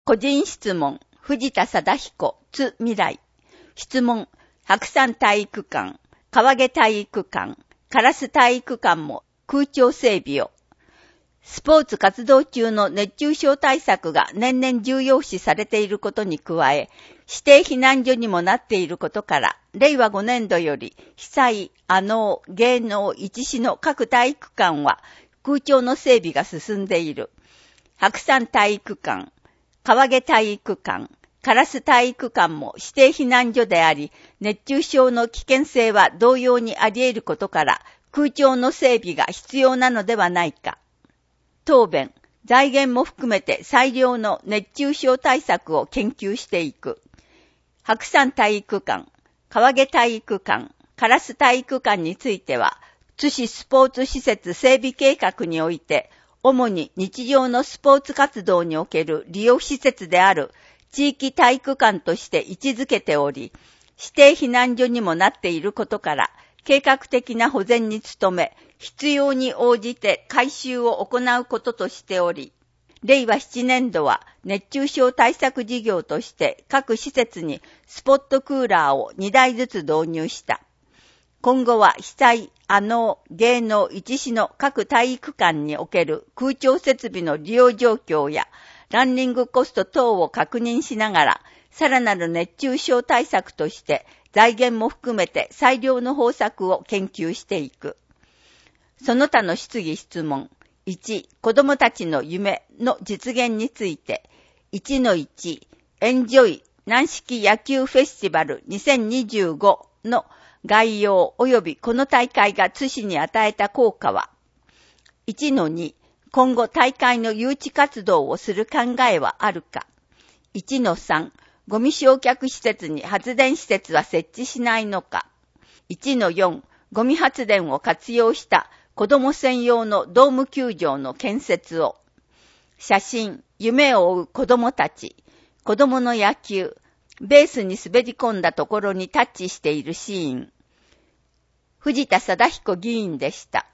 個人質問、藤田貞彦、津未来。質問、白山体育館、川毛体育館、烏体育館も空調整備を。スポーツ活動中の熱中症対策が年々重要視されていることに加え、指定避難所にもなっていることから、令和5年度より被災、芸能、一市の各体育館は空調の整備が進んでいる。白山体育館、川毛体育館、烏体育館も指定避難所であり、熱中症の危険性は同様にあり得ることから、空調の整備が必要なのではないか。答弁、財源も含めて最良の熱中症対策を研究していく。白山体育館、川毛体育館、烏体育館については、津市スポーツ施設整備計画において、主に日常のスポーツ活動における利用施設である地域体育館として位置づけており、指定避難所にもなっていることから、計画的な保全に努め、必要に応じて改修を行うこととしており、令和7年度は熱中症対策事業として各施設にスポットクーラーを2台ずつ導入した。今後は被災、芸能、一市の各体育館における空調設備の利用状況やランニングコスト等を確認しながら、さらなる熱中症対策として財源も含めて最良の方策を研究していく。その他の質疑質問。1、子どもたちの夢の実現について。1-1、エンジョイ軟式野球フェスティバル2025の概要及びこの大会が津市に与えた効果は。1-2、今後大会の誘致活動をする考えはあるか。1-3、ゴミ焼却施設に発電施設は設置しないのか。1-4、ゴミ発電を活用した子ども専用のドーム球場の建設を。写真、夢を追う子どもたち、子どもの野球、ベースに滑り込んだところにタッチしているシーン。藤田貞彦議員でした。